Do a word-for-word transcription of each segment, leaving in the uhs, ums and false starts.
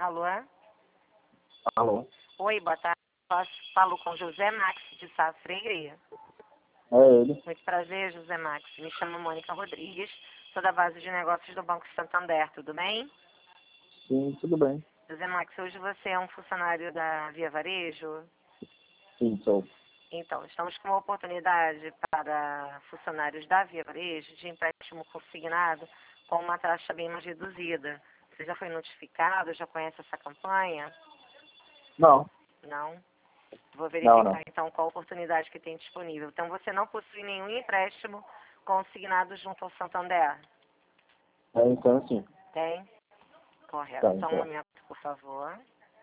Alô? Alô? Oi, boa tarde. Posso- Falo com José Max de Sá Freire. É ele? Muito prazer, José Max. Me chamo Mônica Rodrigues. Sou da base de negócios do Banco Santander. Tudo bem? Sim, tudo bem. José Max, hoje você é um funcionário da Via Varejo? Sim, sou. Então, estamos com uma oportunidade para funcionários da Via Varejo de empréstimo consignado com uma taxa bem mais reduzida. Você já foi notificado? Já conhece essa campanha? Não, Não? Vou não, verificar não. então qual oportunidade que tem disponível. Então você não possui nenhum empréstimo consignado junto ao Santander? É, então, sim. Tem? Correto. Tá, Só um então. momento, por favor.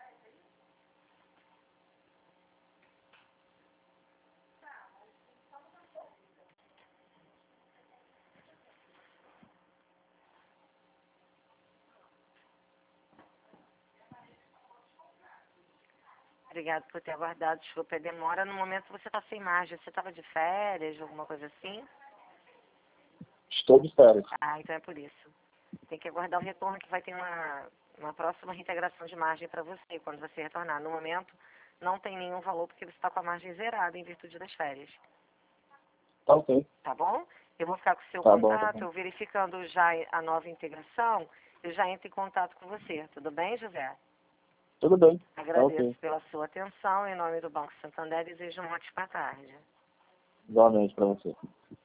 Obrigado por ter aguardado. Desculpa a demora. No momento você está sem margem. Você estava de férias, alguma coisa assim? Estou de férias. Ah, então é por isso. Tem que aguardar o retorno que vai ter uma, uma próxima reintegração de margem para você quando você retornar. No momento, não tem nenhum valor porque você está com a margem zerada em virtude das férias. Tá ok. Tá bom? Eu vou ficar com o seu Tá bom, tá bom. contato, eu verificando já a nova integração, eu já entro em contato com você. Tudo bem, José? Tudo bem. Tá Agradeço ok. pela sua atenção. Em nome do Banco Santander, desejo uma ótima tarde. Igualmente pra você.